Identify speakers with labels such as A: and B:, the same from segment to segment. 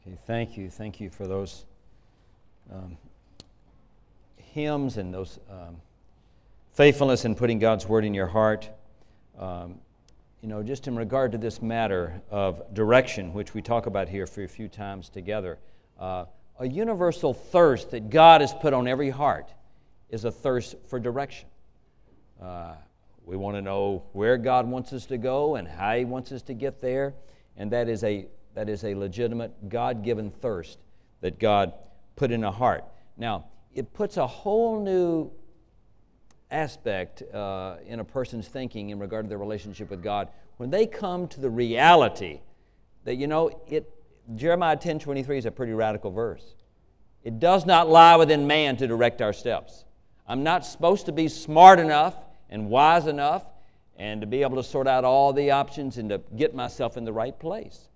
A: Okay, thank you. Thank you for those hymns and those faithfulness in putting God's Word in your heart. Just in regard to this matter of direction, which we talk about here for a few times together, a universal thirst that God has put on every heart is a thirst for direction. We want to know where God wants us to go and how He wants us to get there, and that is a legitimate God-given thirst that God put in a heart. Now, it puts a whole new aspect in a person's thinking in regard to their relationship with God when they come to the reality that, Jeremiah 10:23 is a pretty radical verse. It does not lie within man to direct our steps. I'm not supposed to be smart enough and wise enough and to be able to sort out all the options and to get myself in the right place.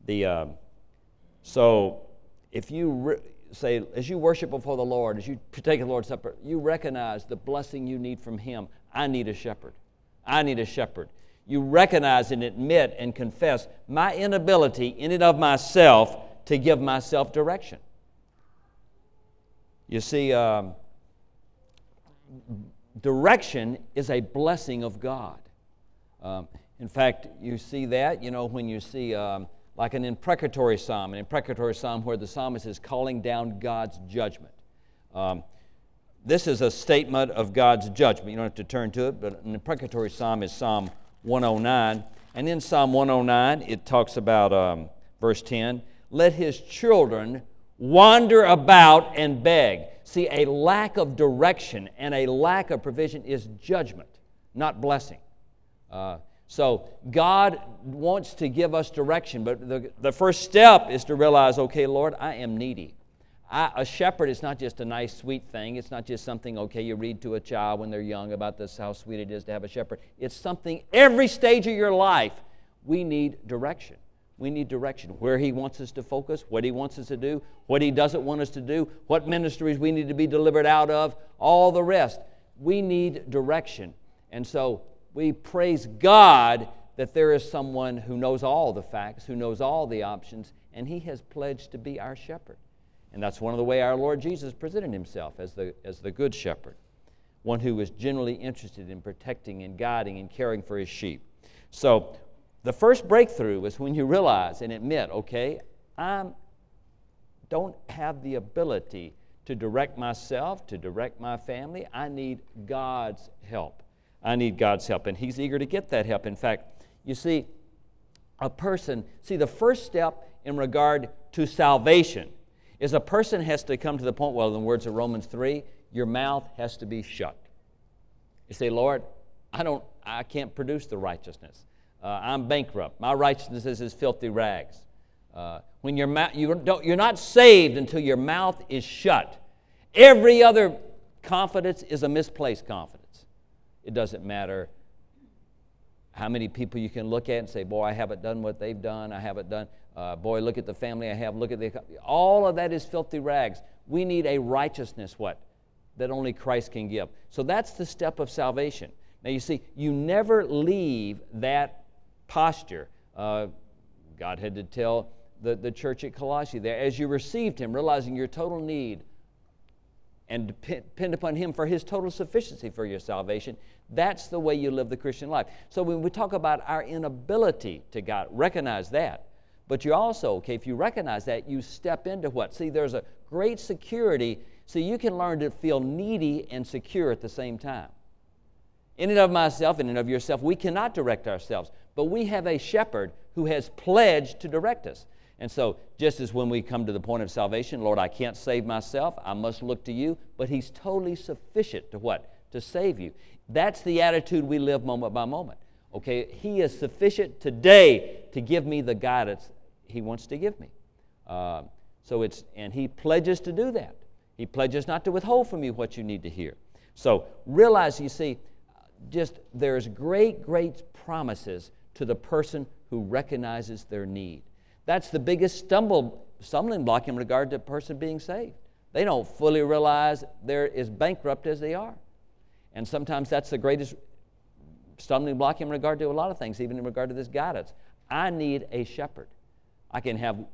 A: So if you say, as you worship before the Lord, as you partake of the Lord's Supper, you recognize the blessing you need from Him. I need a shepherd. I need a shepherd. You recognize and admit and confess my inability in and of myself to give myself direction. You see, direction is a blessing of God. In fact, you see that, when you see like an imprecatory psalm where the psalmist is calling down God's judgment. This is a statement of God's judgment. You don't have to turn to it, but an imprecatory psalm is Psalm 109. And in Psalm 109, it talks about verse 10, let His children wander about and beg. See, a lack of direction and a lack of provision is judgment, not blessing. So God wants to give us direction, but the first step is to realize, okay, Lord, I am needy. A shepherd is not just a nice, sweet thing. It's not just something, you read to a child when they're young about this, how sweet it is to have a shepherd. It's something every stage of your life, we need direction. We need direction. Where He wants us to focus, what He wants us to do, what He doesn't want us to do, what ministries we need to be delivered out of, all the rest. We need direction. And so we praise God that there is someone who knows all the facts, who knows all the options, and He has pledged to be our shepherd. And that's one of the ways our Lord Jesus presented Himself as the good shepherd, one who was genuinely interested in protecting and guiding and caring for His sheep. So the first breakthrough is when you realize and admit, I don't have the ability to direct myself, to direct my family. I need God's help. I need God's help, and He's eager to get that help. In fact, you see, the first step in regard to salvation is a person has to come to the point, in the words of Romans 3, your mouth has to be shut. You say, Lord, I can't produce the righteousness. I'm bankrupt. My righteousness is as filthy rags. When you're not saved until your mouth is shut. Every other confidence is a misplaced confidence. It doesn't matter how many people you can look at and say, boy, I haven't done what they've done. I haven't done, boy, look at the family I have. Look at all of that is filthy rags. We need a righteousness, that only Christ can give. So that's the step of salvation. Now, you see, you never leave that posture. God had to tell the church at Colossae there, as you received Him, realizing your total need and depend upon Him for His total sufficiency for your salvation, that's the way you live the Christian life. So when we talk about our inability to God, recognize that. But you also, if you recognize that, you step into what? See, there's a great security, so you can learn to feel needy and secure at the same time. In and of myself, in and of yourself, we cannot direct ourselves, but we have a shepherd who has pledged to direct us. And so, just as when we come to the point of salvation, Lord, I can't save myself, I must look to You, but He's totally sufficient to what? To save you. That's the attitude we live moment by moment. He is sufficient today to give me the guidance He wants to give me. And He pledges to do that. He pledges not to withhold from you what you need to hear. So realize, you see, there's great promises to the person who recognizes their need. That's the biggest stumbling block in regard to a person being saved. They don't fully realize they're as bankrupt as they are. And sometimes that's the greatest stumbling block in regard to a lot of things, even in regard to this guidance. I need a shepherd. I can have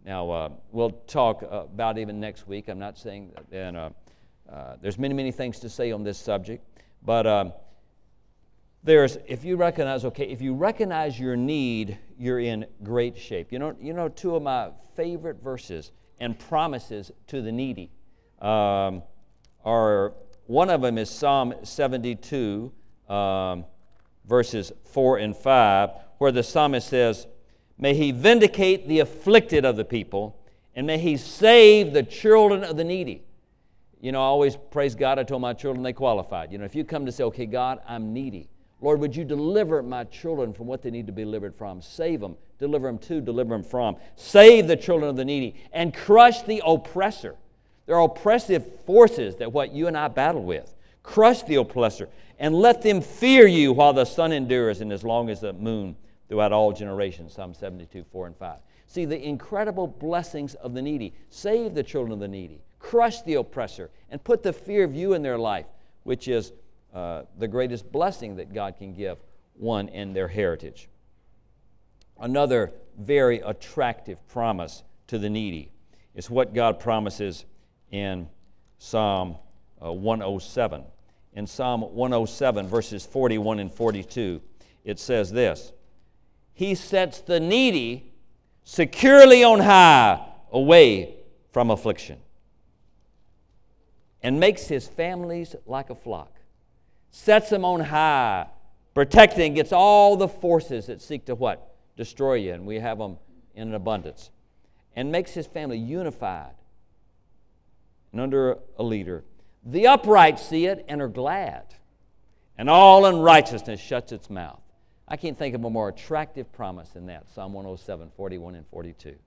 A: Now, we'll talk about even next week. I'm not saying that, there's many, many things to say on this subject, but if you recognize your need, you're in great shape. You know, two of my favorite verses and promises to the needy are, one of them is Psalm 72, verses 4 and 5, where the psalmist says, "May He vindicate the afflicted of the people, and may He save the children of the needy." You know, I always praise God. I told my children they qualified. You know, if you come to say, "Okay, God, I'm needy. Lord, would you deliver my children from what they need to be delivered from? Save them, deliver them to, deliver them from. Save the children of the needy, and crush the oppressor." There are oppressive forces that what you and I battle with. Crush the oppressor, and let them fear you while the sun endures and as long as the moon throughout all generations. Psalm 72, 4 and 5. See the incredible blessings of the needy. Save the children of the needy. Crush the oppressor, and put the fear of you in their life, which is the greatest blessing that God can give one in their heritage. Another very attractive promise to the needy is what God promises in Psalm 107. In Psalm 107, verses 41 and 42, it says this: "He sets the needy securely on high, away from affliction, and makes his families like a flock." Sets them on high, protecting against all the forces that seek to what? Destroy you, and we have them in an abundance. And makes his family unified and under a leader. "The upright see it and are glad, and all unrighteousness shuts its mouth." I can't think of a more attractive promise than that. Psalm 107, 41 and 42.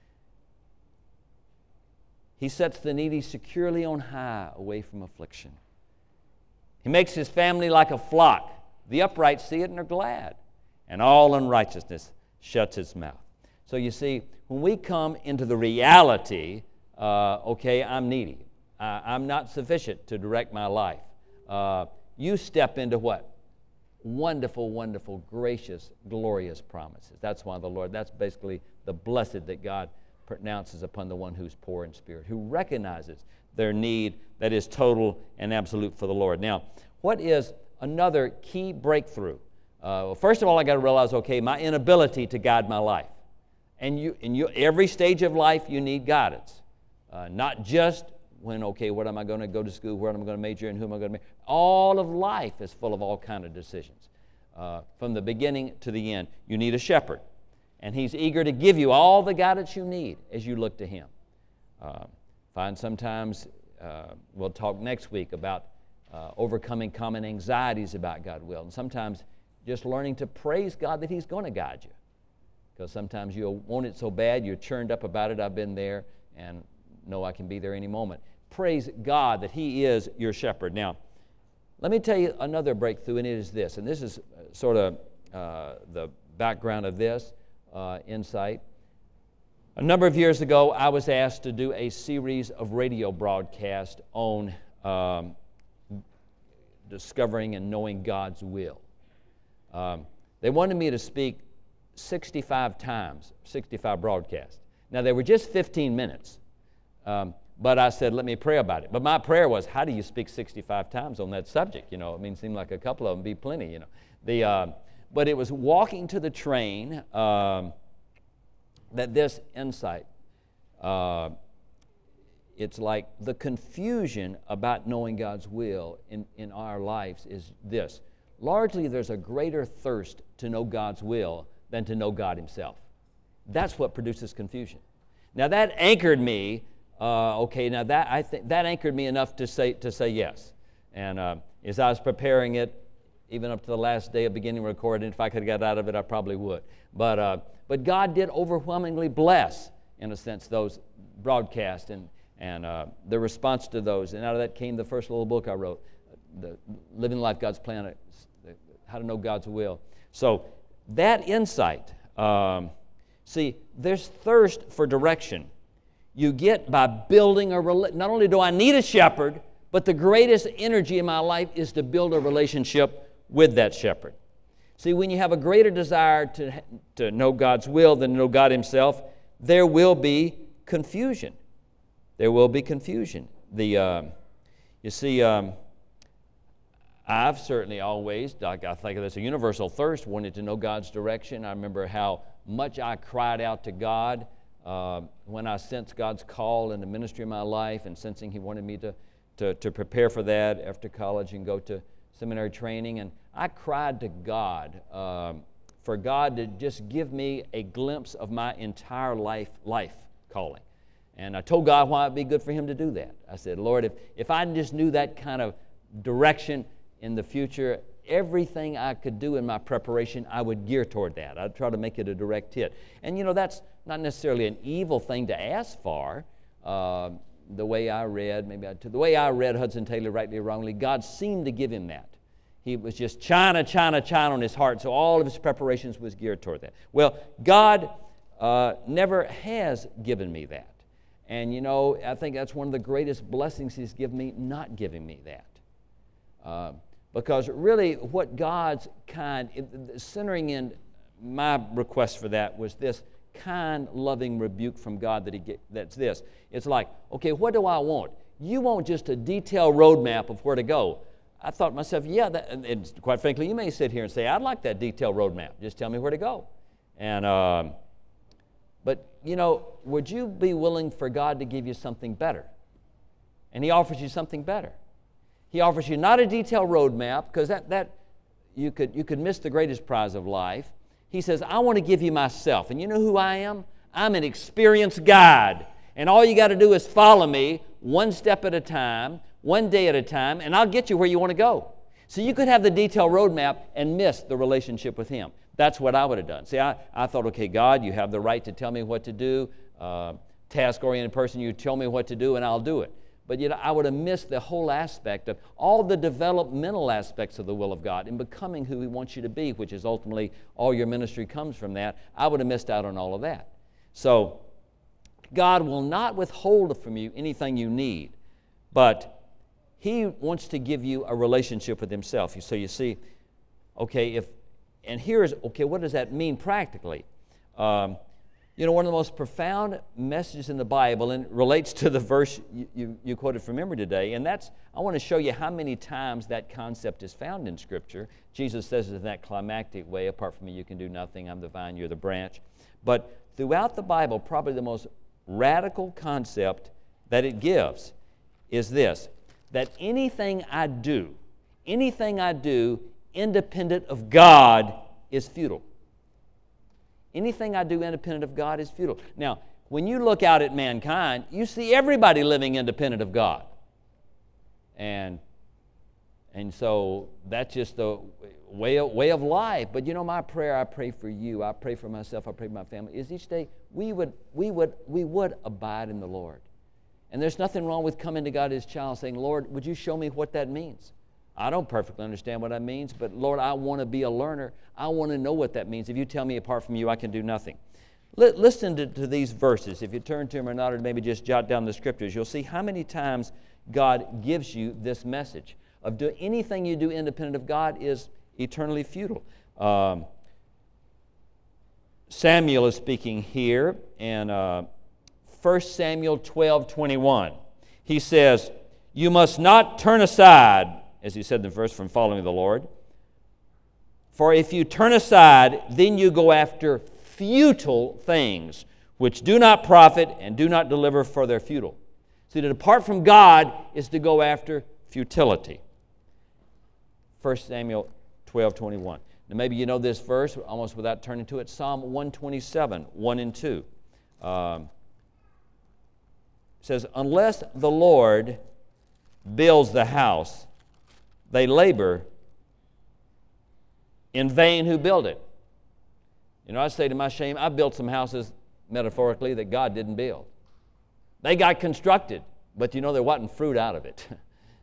A: He sets the needy securely on high, away from affliction. He makes his family like a flock. The upright see it and are glad, and all unrighteousness shuts its mouth. So you see, when we come into the reality, okay, I'm needy. I'm not sufficient to direct my life. You step into what? Wonderful, wonderful, gracious, glorious promises. That's why the Lord, that's basically the blessed that God pronounces upon the one who's poor in spirit, who recognizes their need that is total and absolute for the Lord. Now, what is another key breakthrough? First of all, I got to realize, okay, my inability to guide my life. And every stage of life, you need guidance. Not just when, okay, what am I going to go to school, where am I going to major, and who am I going to marry? All of life is full of all kinds of decisions. From the beginning to the end, you need a shepherd. And he's eager to give you all the guidance you need as you look to him. Find sometimes, we'll talk next week about overcoming common anxieties about God's will. And sometimes just learning to praise God that he's going to guide you. Because sometimes you want it so bad, you're churned up about it. I've been there and know I can be there any moment. Praise God that he is your shepherd. Now, let me tell you another breakthrough, and it is this. And this is sort of the background of this insight. A number of years ago, I was asked to do a series of radio broadcasts on discovering and knowing God's will. They wanted me to speak 65 times, 65 broadcasts. Now, they were just 15 minutes, but I said, let me pray about it. But my prayer was, how do you speak 65 times on that subject? You know, I mean, it seemed like a couple of them be plenty, you know. But it was walking to the train that this insight, it's like the confusion about knowing God's will in our lives is this. Largely, there's a greater thirst to know God's will than to know God himself. That's what produces confusion. Now, that anchored me, that anchored me enough to say yes. And as I was preparing it, even up to the last day of beginning recording, if I could have got out of it, I probably would. But God did overwhelmingly bless, in a sense, those broadcasts and the response to those. And out of that came the first little book I wrote, the Living Life God's Plan, How to Know God's Will. So that insight, see, there's thirst for direction. You get by building not only do I need a shepherd, but the greatest energy in my life is to build a relationship with that shepherd. See, when you have a greater desire to know God's will than to know God himself, there will be confusion. There will be confusion. You see, I've certainly always, like I think there's a universal thirst, wanted to know God's direction. I remember how much I cried out to God when I sensed God's call in the ministry of my life, and sensing He wanted me to prepare for that after college and go to seminary training. And I cried to God for God to just give me a glimpse of my entire life calling. And I told God why it'd be good for Him to do that. I said, Lord, if I just knew that kind of direction in the future, everything I could do in my preparation, I would gear toward that. I'd try to make it a direct hit. And that's not necessarily an evil thing to ask for. The way I read Hudson Taylor, rightly or wrongly, God seemed to give him that. He was just China on his heart, so all of his preparations was geared toward that. Well, God never has given me that. And I think that's one of the greatest blessings He's given me, not giving me that. Because really what God's centering in my request for that was this kind, loving rebuke from God that's this. It's like, okay, what do I want? You want just a detailed roadmap of where to go. I thought to myself, yeah, and quite frankly, you may sit here and say, I'd like that detailed roadmap. Just tell me where to go. And but would you be willing for God to give you something better? And He offers you something better. He offers you not a detailed roadmap, because that you could miss the greatest prize of life. He says, I want to give you myself. And you know who I am? I'm an experienced guide. And all you got to do is follow me one step at a time, one day at a time, and I'll get you where you want to go. So you could have the detailed roadmap and miss the relationship with Him. That's what I would have done. See, I thought, okay, God, you have the right to tell me what to do. Task-oriented person, you tell me what to do and I'll do it. But I would have missed the whole aspect of all the developmental aspects of the will of God in becoming who He wants you to be, which is ultimately all your ministry comes from that. I would have missed out on all of that. So God will not withhold from you anything you need, but He wants to give you a relationship with Himself. So you see, okay, what does that mean practically? One of the most profound messages in the Bible, and it relates to the verse you quoted from memory today, and I want to show you how many times that concept is found in Scripture. Jesus says it in that climactic way, apart from me you can do nothing, I'm the vine, you're the branch. But throughout the Bible, probably the most radical concept that it gives is this, that anything I do independent of God is futile. Anything I do independent of God is futile. Now, when you look out at mankind, you see everybody living independent of God. And so that's just the way of life. But my prayer, I pray for you, I pray for myself, I pray for my family, is each day we would abide in the Lord. And there's nothing wrong with coming to God as a child saying, Lord, would you show me what that means? I don't perfectly understand what that means, but Lord, I want to be a learner. I want to know what that means. If you tell me apart from you, I can do nothing. Listen to these verses. If you turn to them or not, or maybe just jot down the scriptures, you'll see how many times God gives you this message of anything you do independent of God is eternally futile. Samuel is speaking here in 1 Samuel 12:21. He says, you must not turn aside, as he said in the verse, from following the Lord. For if you turn aside, then you go after futile things, which do not profit and do not deliver, for they're futile. See, to depart from God is to go after futility. 1 Samuel 12:21. Now maybe you know this verse almost without turning to it. Psalm 127, 1 and 2. Says, unless the Lord builds the house, they labor in vain who build it. I say to my shame, I built some houses, metaphorically, that God didn't build. They got constructed, but there wasn't fruit out of it.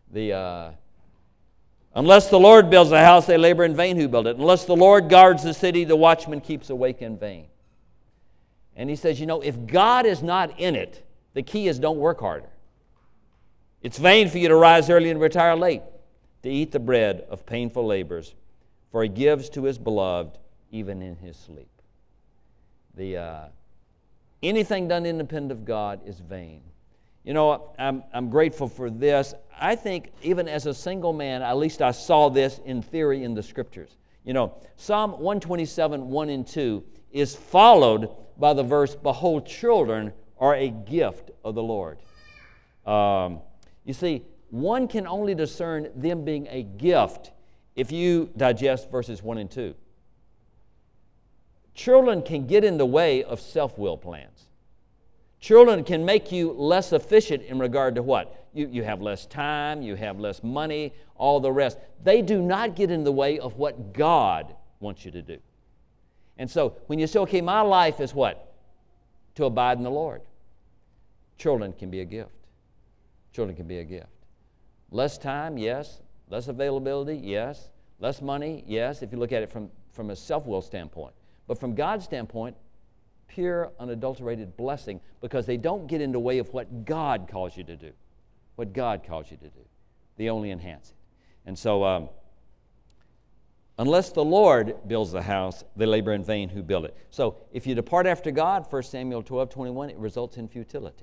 A: Unless the Lord builds the house, they labor in vain who build it. Unless the Lord guards the city, the watchman keeps awake in vain. And he says, if God is not in it, the key is don't work harder. It's vain for you to rise early and retire late, to eat the bread of painful labors, for He gives to His beloved even in his sleep. Anything done independent of God is vain. You know, I'm grateful for this. I think even as a single man, at least I saw this in theory in the Scriptures. You know, Psalm 127, 1 and 2 is followed by the verse, "Behold, children are a gift of the Lord." You see, one can only discern them being a gift if you digest verses 1 and 2. Children can get in the way of self-will plans. Children can make you less efficient in regard to what? You have less time, you have less money, all the rest. They do not get in the way of what God wants you to do. And so when you say, okay, my life is what? To abide in the Lord. Children can be a gift. Children can be a gift. Less time, yes. Less availability, yes. Less money, yes, if you look at it from a self-will standpoint. But from God's standpoint, pure, unadulterated blessing, because they don't get in the way of what God calls you to do. What God calls you to do. They only enhance it. And so, unless the Lord builds the house, they labor in vain who build it. So, if you depart after God, 1 Samuel 12:21, it results in futility.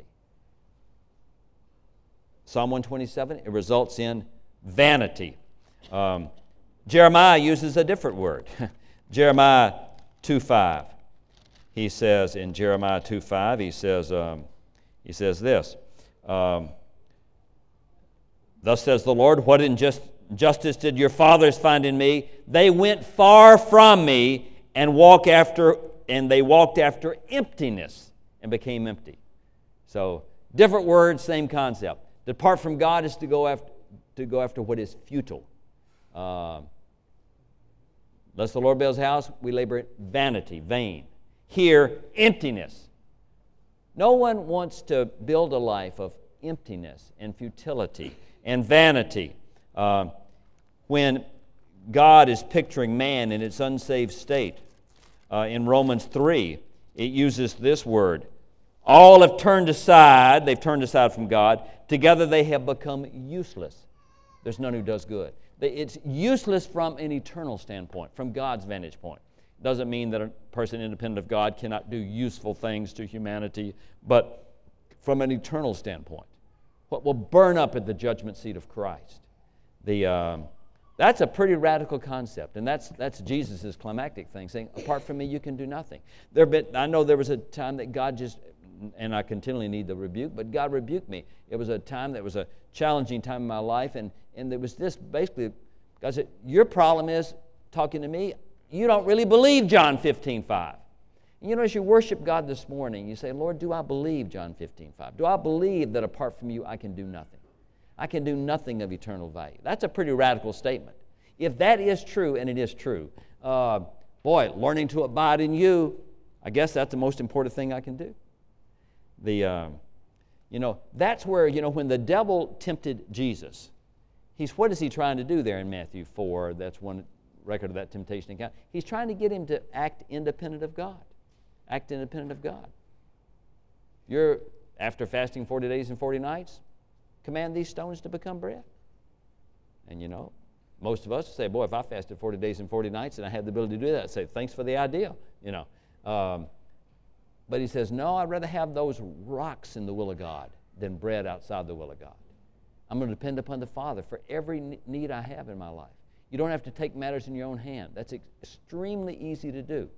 A: Psalm 127, it results in vanity. Jeremiah uses a different word. Jeremiah 2:5. He says in Jeremiah 2:5, he says this, "Thus says the Lord, what injustice did your fathers find in me? They went far from me and they walked after emptiness and became empty." So, different words, same concept. Depart from God is to go after what is futile. Lest the Lord builds his house, we labor in vanity, vain. Here, emptiness. No one wants to build a life of emptiness and futility and vanity. When God is picturing man in its unsaved state, in Romans 3, it uses this word. All have turned aside, they've turned aside from God. Together they have become useless. There's none who does good. It's useless from an eternal standpoint, from God's vantage point. Doesn't mean that a person independent of God cannot do useful things to humanity, but from an eternal standpoint, what will burn up at the judgment seat of Christ. That's a pretty radical concept, and that's Jesus' climactic thing, saying, apart from me, you can do nothing. I know there was a time that God just, and I continually need the rebuke, but God rebuked me. It was a time that was a challenging time in my life, and there was this, basically, God said, your problem is, talking to me, you don't really believe John 15:5. And you know, as you worship God this morning, you say, Lord, do I believe John 15:5? Do I believe that apart from you, I can do nothing? I can do nothing of eternal value. That's a pretty radical statement. If that is true, and it is true, learning to abide in you, I guess that's the most important thing I can do. That's where, when the devil tempted Jesus, what is he trying to do there in Matthew 4? That's one record of that temptation account. He's trying to get him to act independent of God. Act independent of God. You're, after fasting 40 days and 40 nights, command these stones to become bread. And most of us say, boy, if I fasted 40 days and 40 nights and I had the ability to do that, I'd say, thanks for the idea, But he says, no, I'd rather have those rocks in the will of God than bread outside the will of God. I'm going to depend upon the Father for every need I have in my life. You don't have to take matters in your own hand. That's extremely easy to do.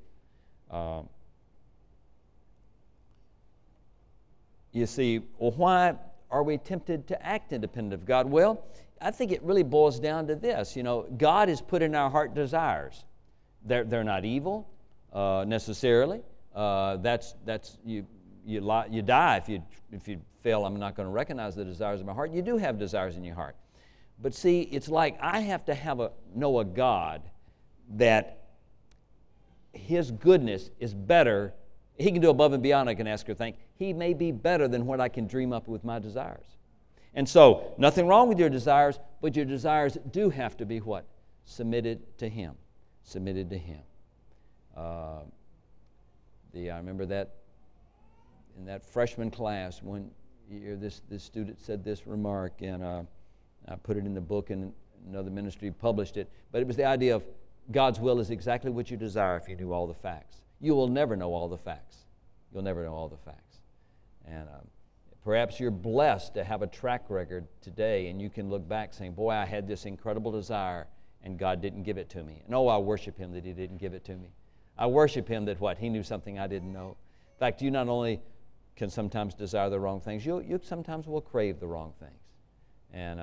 A: You see, well, why are we tempted to act independent of God? Well, I think it really boils down to this. God has put in our heart desires. They're not evil necessarily. You die if you fail. I'm not going to recognize the desires of my heart. You do have desires in your heart. But see, it's like I have to know a God that His goodness is better. He can do above and beyond I can ask or think. He may be better than what I can dream up with my desires. And so, nothing wrong with your desires, but your desires do have to be what? Submitted to Him. Submitted to Him. I remember that in that freshman class, one year this student said this remark, and I put it in the book, and another ministry published it. But it was the idea of God's will is exactly what you desire if you knew all the facts. You will never know all the facts. you'll never know all the facts. And perhaps you're blessed to have a track record today, and you can look back saying, boy, I had this incredible desire, and God didn't give it to me. And I worship Him that He didn't give it to me. I worship Him that what? He knew something I didn't know. In fact, you not only can sometimes desire the wrong things, you sometimes will crave the wrong things. And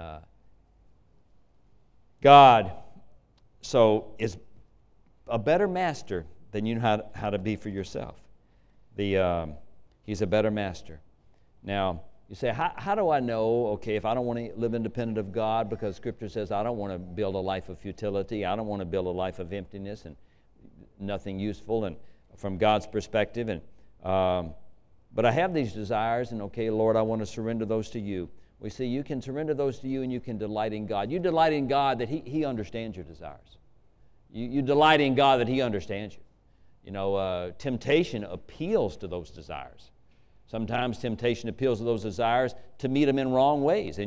A: God, so, is a better master than you know how to be for yourself. He's a better master. Now, you say, how do I know, okay, if I don't want to live independent of God, because Scripture says I don't want to build a life of futility, I don't want to build a life of emptiness and nothing useful and from God's perspective. And but I have these desires, and okay, Lord, I want to surrender those to you. We see you can surrender those to you, and you can delight in God. You delight in God that He understands your desires. You delight in God that He understands you. You know, temptation appeals to those desires. Sometimes temptation appeals to those desires to meet them in wrong ways.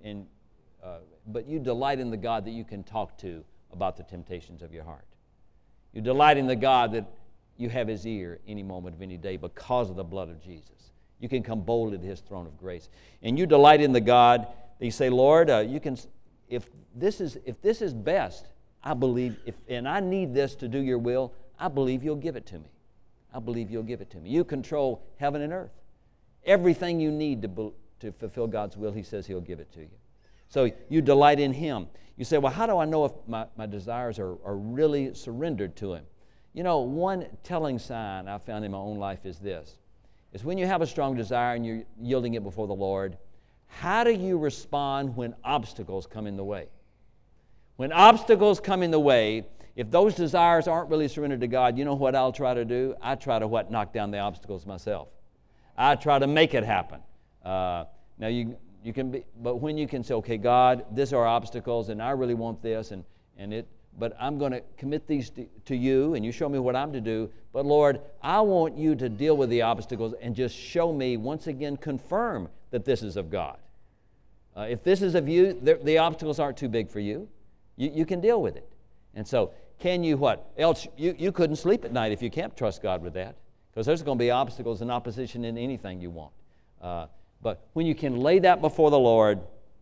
A: But you delight in the God that you can talk to about the temptations of your heart. You delight in the God that you have His ear any moment of any day because of the blood of Jesus. You can come boldly to His throne of grace. And you delight in the God that you say, Lord, if this is best, I believe, and I need this to do your will, I believe you'll give it to me. I believe you'll give it to me. You control heaven and earth. Everything you need to fulfill God's will, He says He'll give it to you. So you delight in Him. You say, well, how do I know if my desires are really surrendered to Him? You know, one telling sign I found in my own life is this. Is when you have a strong desire and you're yielding it before the Lord, how do you respond when obstacles come in the way? When obstacles come in the way, if those desires aren't really surrendered to God, you know what I'll try to do? I try to knock down the obstacles myself. I try to make it happen. Now you can be, but when you can say, okay, God, these are obstacles, and I really want this, but I'm going to commit these to you, and you show me what I'm to do. But Lord, I want you to deal with the obstacles and just show me, once again, confirm that this is of God. If this is of you, the obstacles aren't too big for you. You can deal with it. And so, can you what? Else, you couldn't sleep at night if you can't trust God with that, because there's going to be obstacles and opposition in anything you want. But when you can lay that before the Lord,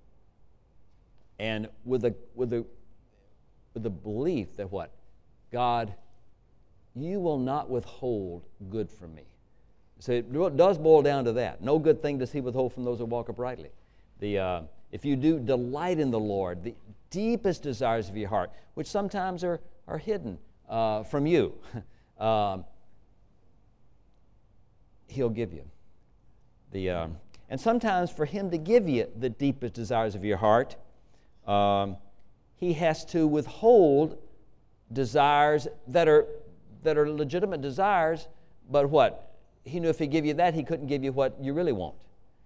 A: and with the belief that what? God, you will not withhold good from me. So it does boil down to that. No good thing does He withhold from those who walk uprightly. If you do delight in the Lord, the deepest desires of your heart, which sometimes are hidden from you, He'll give you. And sometimes for Him to give you the deepest desires of your heart, He has to withhold desires that are legitimate desires, but what? He knew if He gave you that, He couldn't give you what you really want.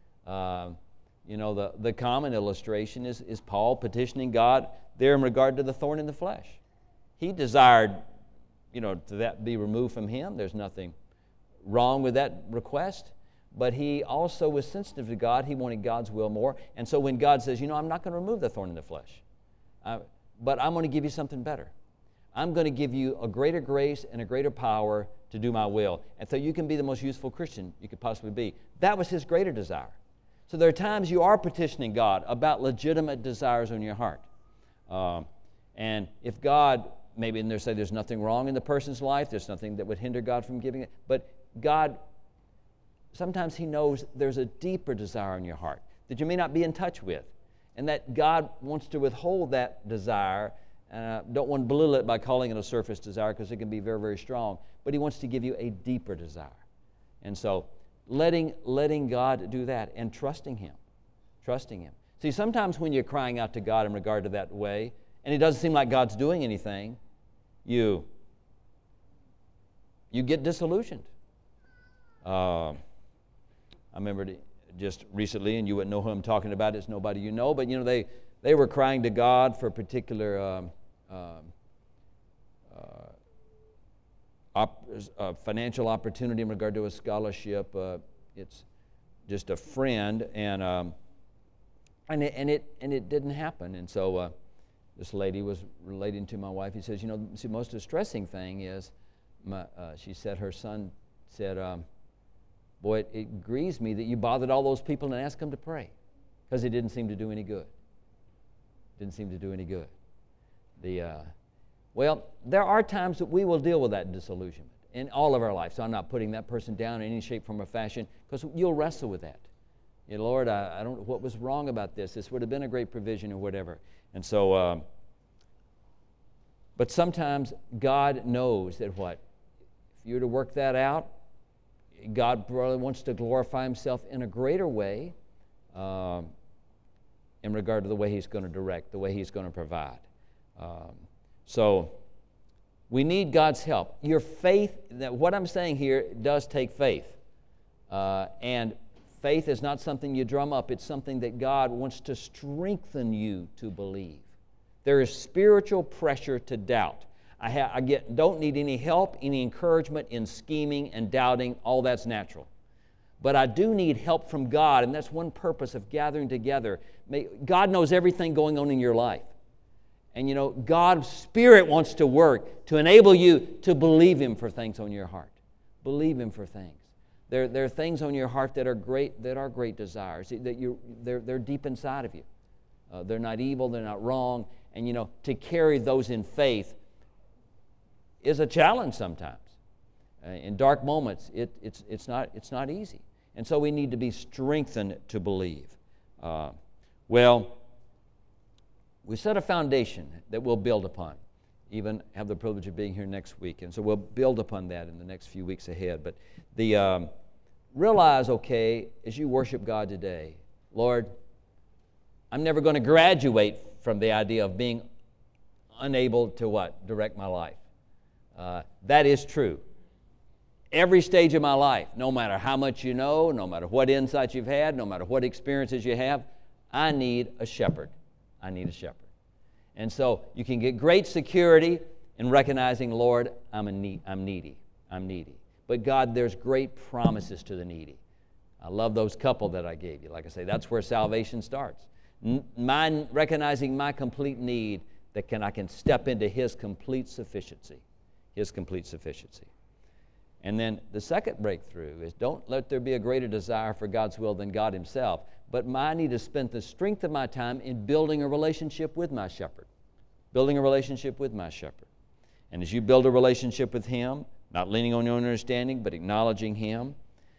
A: The common illustration is Paul petitioning God there in regard to the thorn in the flesh. He desired, to that be removed from him. There's nothing wrong with that request. But he also was sensitive to God. He wanted God's will more. And so when God says, I'm not going to remove the thorn in the flesh, but I'm going to give you something better. I'm going to give you a greater grace and a greater power to do my will. And so you can be the most useful Christian you could possibly be. That was his greater desire. So there are times you are petitioning God about legitimate desires in your heart. And if God, maybe they say there's nothing wrong in the person's life, there's nothing that would hinder God from giving it, but God, sometimes He knows there's a deeper desire in your heart that you may not be in touch with, and that God wants to withhold that desire. Don't want to belittle it by calling it a surface desire, because it can be very, very strong, but He wants to give you a deeper desire. And so letting God do that and trusting Him. See, sometimes when you're crying out to God in regard to that way, and it doesn't seem like God's doing anything, you get disillusioned. I remember just recently, and you wouldn't know who I'm talking about, it's nobody you know, but they were crying to God for a particular financial opportunity in regard to a scholarship. It's just a friend, and it didn't happen. And so this lady was relating to my wife. He says, see, most distressing thing is, she said her son said, boy, it grieves me that you bothered all those people and asked them to pray, because it didn't seem to do any good. Didn't seem to do any good. Well, there are times that we will deal with that disillusionment in all of our life. So I'm not putting that person down in any shape, form, or fashion, because you'll wrestle with that. Lord, I don't know what was wrong about this. This would have been a great provision or whatever. And so, but sometimes God knows that what? If you're to work that out, God probably wants to glorify Himself in a greater way in regard to the way He's going to direct, the way He's going to provide. So we need God's help. Your faith, what I'm saying here does take faith. And faith is not something you drum up. It's something that God wants to strengthen you to believe. There is spiritual pressure to doubt. I don't need any help, any encouragement in scheming and doubting. All that's natural. But I do need help from God, and that's one purpose of gathering together. God knows everything going on in your life. And God's Spirit wants to work to enable you to believe Him for things on your heart. Believe Him for things. There are things on your heart that are great desires. They're deep inside of you. They're not evil, they're not wrong. And to carry those in faith is a challenge sometimes. In dark moments, it's not easy. And so we need to be strengthened to believe. We set a foundation that we'll build upon. Even have the privilege of being here next week. And so we'll build upon that in the next few weeks ahead. But realize, as you worship God today, Lord, I'm never going to graduate from the idea of being unable to direct my life. That is true. Every stage of my life, no matter how much you know, no matter what insights you've had, no matter what experiences you have, I need a shepherd. I need a shepherd. And so you can get great security in recognizing, Lord, I'm needy. But God, there's great promises to the needy. I love those couple that I gave you. Like I say, that's where salvation starts. Recognizing my complete need, that I can step into His complete sufficiency. His complete sufficiency. And then the second breakthrough is, don't let there be a greater desire for God's will than God Himself, but I need to spend the strength of my time in building a relationship with my shepherd. Building a relationship with my shepherd. And as you build a relationship with Him, not leaning on your own understanding, but acknowledging Him,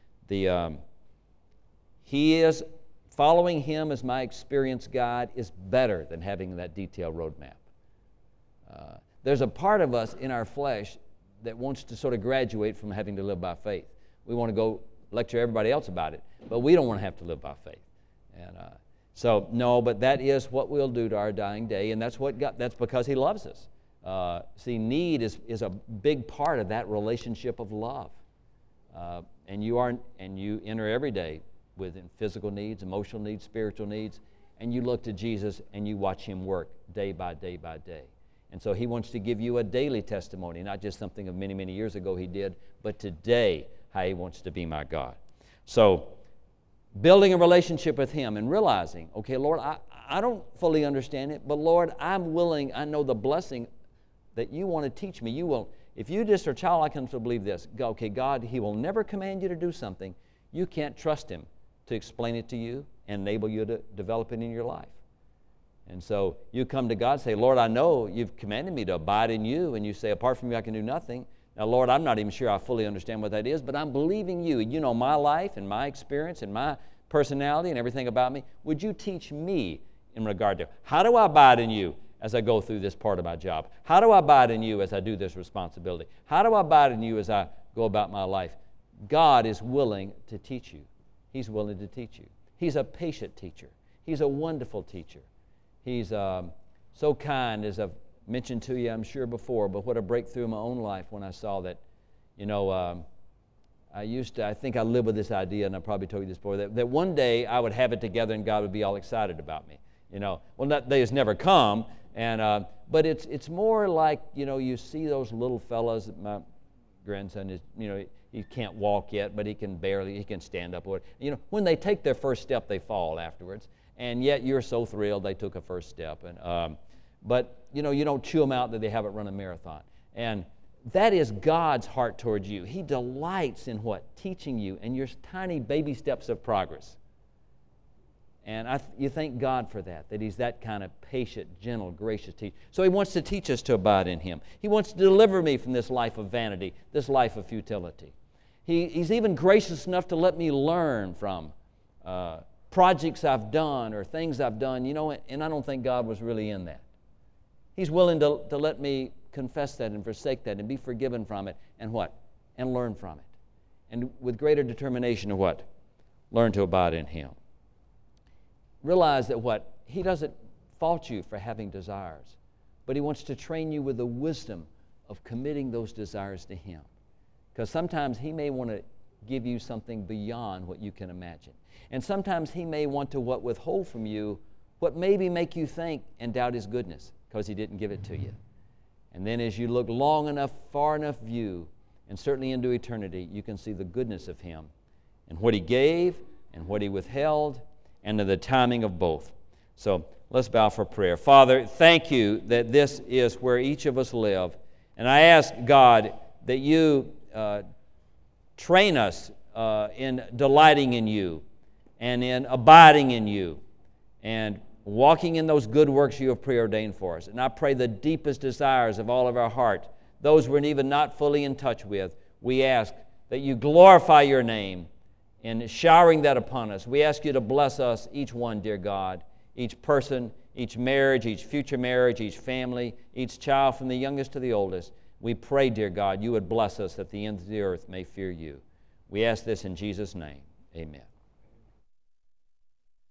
A: following Him as my experience guide is better than having that detailed roadmap. There's a part of us in our flesh that wants to sort of graduate from having to live by faith. We want to go lecture everybody else about it, but we don't want to have to live by faith. And but that is what we'll do to our dying day, and that's because He loves us. Need is a big part of that relationship of love. And you enter every day with physical needs, emotional needs, spiritual needs, and you look to Jesus and you watch Him work day by day by day. And so He wants to give you a daily testimony, not just something of many, many years ago He did, but today how He wants to be my God. So building a relationship with Him and realizing, Lord, I don't fully understand it, but Lord, I'm willing, I know the blessing that You want to teach me. You will, if you just are child, I come to believe this. God, He will never command you to do something. You can't trust Him to explain it to you and enable you to develop it in your life. And so you come to God and say, Lord, I know You've commanded me to abide in You, and You say, apart from You, I can do nothing. Now, Lord, I'm not even sure I fully understand what that is, but I'm believing You. You know my life and my experience and my personality and everything about me. Would You teach me in regard to how do I abide in You as I go through this part of my job? How do I abide in You as I do this responsibility? How do I abide in You as I go about my life? God is willing to teach you. He's willing to teach you. He's a patient teacher. He's a wonderful teacher. He's so kind, as I've mentioned to you, I'm sure before, but what a breakthrough in my own life when I saw that, I think I lived with this idea, and I probably told you this before, that one day I would have it together and God would be all excited about me. Well, that day has never come, but it's more like, you see those little fellas. My grandson is, he can't walk yet, but he can stand up. When they take their first step, they fall afterwards. And yet you're so thrilled they took a first step. But you don't chew them out that they haven't run a marathon. And that is God's heart towards you. He delights in what? Teaching you and your tiny baby steps of progress. And you thank God for that He's that kind of patient, gentle, gracious teacher. So He wants to teach us to abide in Him. He wants to deliver me from this life of vanity, this life of futility. He's even gracious enough to let me learn from projects I've done or things I've done, and I don't think God was really in that. He's willing to let me confess that and forsake that and be forgiven from it and what? And learn from it. And with greater determination to what? Learn to abide in Him. Realize that what? He doesn't fault you for having desires, but He wants to train you with the wisdom of committing those desires to Him. Because sometimes He may want to give you something beyond what you can imagine. And sometimes He may want to withhold from you what maybe make you think and doubt His goodness because He didn't give it to you. And then as you look long enough, far enough view, and certainly into eternity, you can see the goodness of Him and what He gave and what He withheld and the timing of both. So let's bow for prayer. Father, thank You that this is where each of us live. And I ask, God, that You train us in delighting in You and in abiding in You and walking in those good works You have preordained for us. And I pray the deepest desires of all of our heart, those we're even not fully in touch with, we ask that You glorify Your name in showering that upon us. We ask You to bless us, each one, dear God, each person, each marriage, each future marriage, each family, each child from the youngest to the oldest. We pray, dear God, You would bless us that the ends of the earth may fear You. We ask this in Jesus' name. Amen.